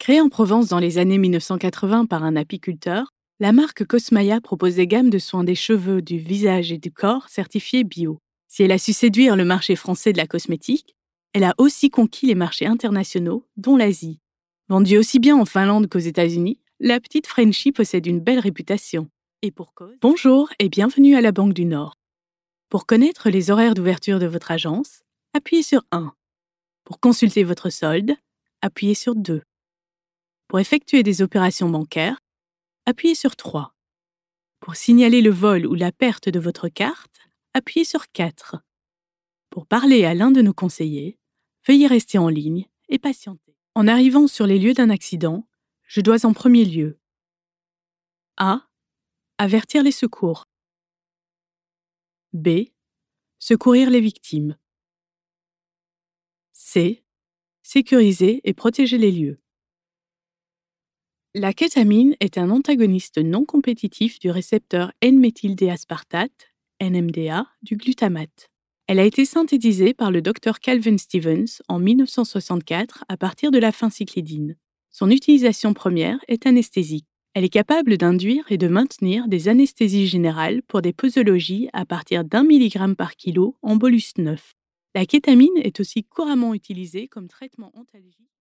Créée en Provence dans les années 1980 par un apiculteur, la marque Cosmaya propose des gammes de soins des cheveux, du visage et du corps certifiés bio. Si elle a su séduire le marché français de la cosmétique, elle a aussi conquis les marchés internationaux, dont l'Asie. Vendue aussi bien en Finlande qu'aux États-Unis, la petite Frenchie possède une belle réputation. Et pour cause. Bonjour et bienvenue à la Banque du Nord. Pour connaître les horaires d'ouverture de votre agence, appuyez sur 1. Pour consulter votre solde, appuyez sur 2. Pour effectuer des opérations bancaires, appuyez sur 3. Pour signaler le vol ou la perte de votre carte, appuyez sur 4. Pour parler à l'un de nos conseillers, veuillez rester en ligne et patienter. En arrivant sur les lieux d'un accident, je dois en premier lieu A. Avertir les secours. B. Secourir les victimes. C. Sécuriser et protéger les lieux. La kétamine est un antagoniste non compétitif du récepteur N-méthyldeaspartate, NMDA, du glutamate. Elle a été synthétisée par le Dr Calvin Stevens en 1964 à partir de la phencyclidine. Son utilisation première est anesthésique. Elle est capable d'induire et de maintenir des anesthésies générales pour des posologies à partir d'1 mg par kilo en bolus 9. La kétamine est aussi couramment utilisée comme traitement antalgique.